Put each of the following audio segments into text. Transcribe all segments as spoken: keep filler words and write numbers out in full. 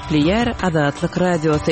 Epliyar Azatlyk Radiosu.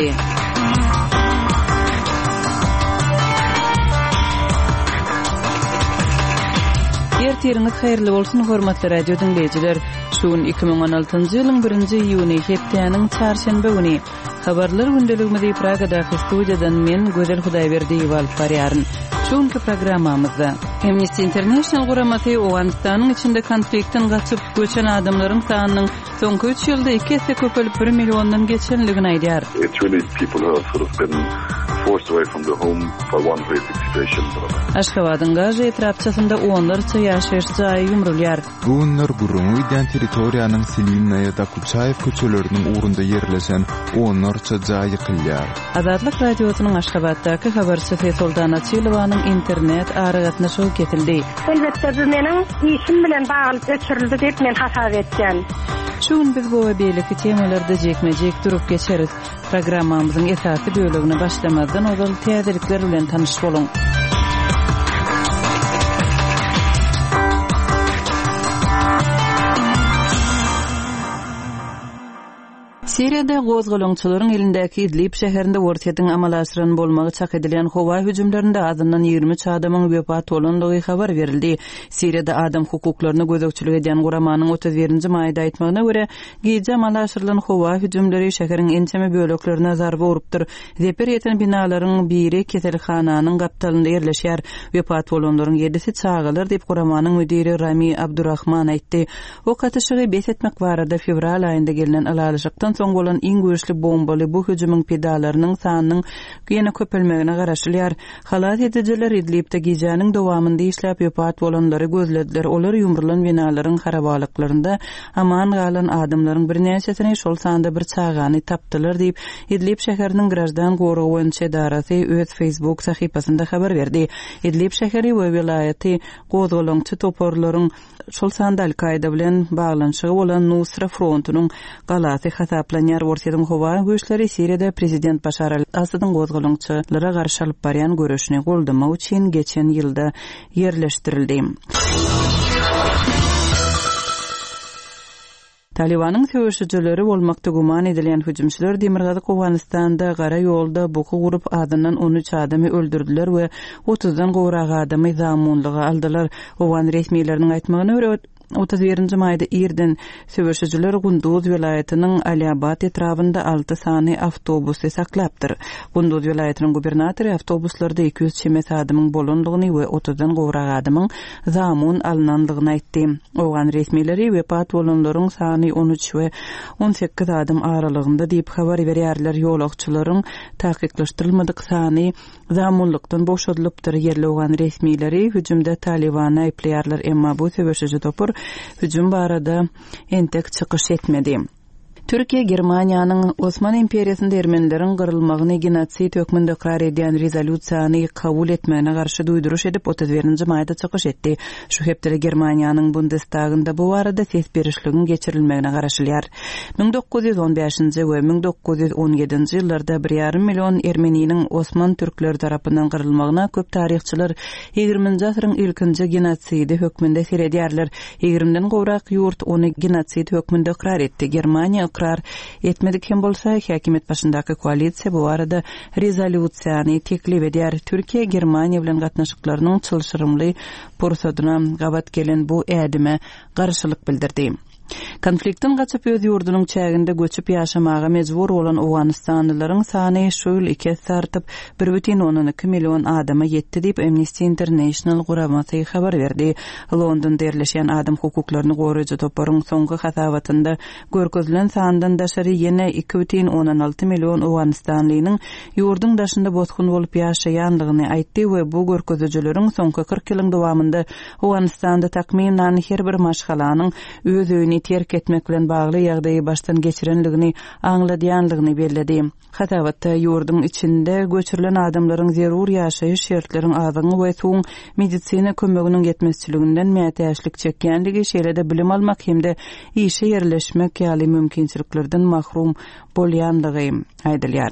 Ertiriniz hayırlı bolsun hormatly radio dinleyijiler. Şuun iki bin on altyncı ýylyň birinji iýuny hepdeniň çarşembe güni habarlar gündeligimizi Pragada studiýadan men Gözel Hudaýberdi alyp barýaryn. Şuunky programmamyzda Amnesty International guramaty Owganistanyň içinde konfliktin gaçyp göçen adamlaryň sanynyň soňky üç ýylda iki esse köpelip bir millionyň geçenligini aýdýar. It's really people who have sort of been forced away from their home for one basic situation. Aşgabatyň Gaza etrapçasynda onlarça ýaşaýyş jaý ýumrulýar. Bunlar gurrungy ýan territoriýanyň Silimnaya da Kuchayev köçeleriniň ugrunda ýerleşen onlarça jaý ýykylýar. Azatlyk radiosynyň Aşgabatdaky habarçy Fesoldan Açylowanyň internet aragatnaşygy ketildi. Elbetde bu meniň işim bilen baglyp geçirildi diýip men hasap etdim. Şuun biz bu beýleki temalarda jekmejek durup geçeriz. Programmamyzyň esasy bölümine başlamazdan ozal täzelikler bilen tanyş boluň. Siriyada gozgolonçylaryň elindäki Idlib şäherinde Wortiýatyň amalasyryň bolmagy çak edilen howa hüjümlerinde azyndan ýygrimi çadamyň wepat bolandygy habar berildi. Siriyada adam hukuklaryny gözegçilik eden guramanyň otuz birinji maýda aýtmagyna görä, gije amalasyrylan howa hüjümleri şäheriň ençeme böleklerine zarba urupdyr. Zeper ýeten binalaryň biri keselhananyň gapdalynda ýerleşýär. Wepat bolanlaryň ýedisi çağılar diýip guramanyň müdiri Rami Abdurrahman aýtdy. O katyşygy beş etmek barada fevral aýynda gelen alalyşykdan soň bolan iň güýçli bombaly bu hüjümüň pedalarynyň sanynyň ýene köpelmegine garaşylýar. Halat edijiler Idlibde gijanyň dowamynda işläp ýapat bolanlary gözlediler. Olar ýumrulan binalaryň harabalyklarynda aman galan adamlaryň birnäçesini şol sanda bir çağany tapdylar diýip Idlib şäheriniň Grajdan gorugy edarasy öz Facebook sahypasynda habar berdi. Idlib şäheri we vilayaty gozgolonçy toporlaryň şol sanda Al-Qaida bilen baglanşygy bolan Nusra frontunyň galaty hasaplanýar. Wortiýatyň howa güýçleri Siriyada prezident Başar al-Asadyň gozgolonçylara garşy alyp barýan görüşini goldamak üçin geçen ýylda ýerleşdirildi. Talibanyň söwüşçileri bolmakda guman edilen hüjümçiler Demirgazy Owganistanda gara ýolda boku gurup adından on üç adamy öldürdiler we otuzdan gowrak adamy zamunlyga aldylar. Owgan resmiýetleriniň aýtmagyna görä otuz birinji maýda irden söwüşçiler Gunduz vilayatynyň Aliabad etrafynda alty sany awtobusy saklapdyr. Gunduz vilayatynyň gubernatory awtobuslarda iki yüz çemes adamyň bolandygyny we otuzdan gowrak adamyň zamun alynandygyny aýtdy. Owgan resmiýetleri wepat bolanlaryň sany on üç we on sekiz adam aralygynda diýip habar berýärler. Ýolakçylaryň taýyklaşdyrylmadyk sany zamunlykdan boşadylypdyr. Ýerli Owgan resmiýetleri hüjümde Talibany aýplaýarlar, emma bu söwüşçi topur hüjüm barada entek çykyş etmedi. Türkiýe Germaniýanyň Osman imperiýasynda ermenileriň gyrylmagyny genosid hökmünde ikrar eden rezolýusiýany kabul etmegine garşy duýduruş edip otuz birinji maýda çykyş etdi. Şu hepde Germaniýanyň Bundestagynda bu barada ses berişliginiň geçirilmegine garaşylýar. ming dokuz ýüz on beşinji we ming dokuz ýüz on ýedinji ýyllarda bir ýarym million ermeniniň Osman türkleri tarapyndan gyrylmagyna köp taryhçylar ýygrimiňji asyryň ilkinji genosidi hökmünde seredýärler. ýygriminden gowrak ýurt ony genosid hökmünde ikrar etdi. Germaniýa ikrar etmedik hem bolsa, häkimet başyndaky koalisiýa bu arada rezolýusiýany teklip edýär. Türkiýe Germaniýa bilen gatnaşyklarynyň çylşyrymly pursadyna gabat gelen bu ädime garşylyk bildirdi. Konfliktin gaçyp öz ýurdunyň çäginde göçüp ýaşamaga mejbur bolan Owganistanlylaryň sany şu ýyl iki esse artyp bir бүтүn onuň iki million adama ýetdi diýip Amnesty International guramaty habar berdi. Londonda ýerleşen adam hukuklaryny goraýjy toparyň soňky hasawatynda görkezlen sandan daşary ýene iki бүтүn on alty million Owganistanlynyň ýurdun daşynda botgun bolup ýaşaýandygyny aýtdy we bu görkezejileriň soňky kırk ýylyň dowamynda Owganistanda takminan her bir maşgalanyň öz öýüni terk etmek bilen bagly ýagdaýy baştan geçirenligini aňladýanlygyny bellädi. Hasawatda ýurdun içinde göçürilen adamlaryň zerur ýaşaýyş şertleriniň azyny we soň medisina kömeginiň ýetmezçiliginden mätäçlik çekýänligi, şeýlede bilim almak hemde işe ýerleşmek ýaly mümkinçiliklerden mahrum bolýanlygy aýdylýar.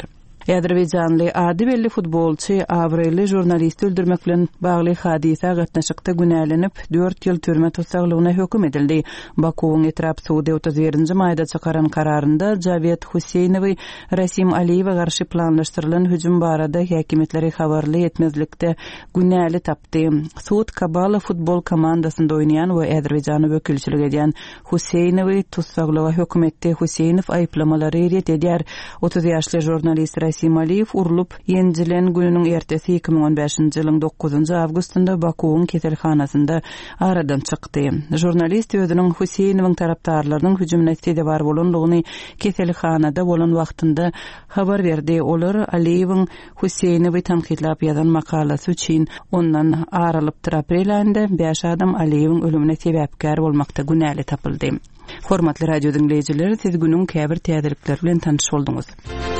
Azerbaycanly ady belli futbolçy Avreli jurnalist öldürmek bilen bagly hadisa gatnaşykda günälenip dört ýyl türme tutsaglygyna höküm edildi. Bakuň etrap sudy otuz birinji maýda çykaran kararynda Javet Huseynowy Rasim Aliýewe garşy planlaşdyrylan hüjüm barada häkimetleri habarly etmezlikde günäli tapdy. Sud Kabala futbol komandasynda oýnaýan we Azerbayjany wekilçilik edýän Huseynowy tutsaglyga höküm etdi. Huseynow aýplamalary ret edýär. otuz ýaşly jurnalist Rasim Aliýew urulup ýenjilen gününiň ertesi iki ming on beşinji ýylyň dokuzunji awgustynda Bakuň keselhanasynda aradan çykdy. Jurnalist özüniň Huseynowyň tarapdarlarynyň hüjümine sebäp bolanlygyny keselhanada bolan wagtynda habar berdi. Olar Aliýewiň Huseynowy tanqidlap ýazan makalasy üçin ondan aralypdyr. Aprel aýynda beş adam Aliýewiň ölümine sebäpkär bolmakda günäli tapyldy. Hormatly radio dinleýijiler, siz günüň käbir täzelikleri bilen tanyş boldunuz.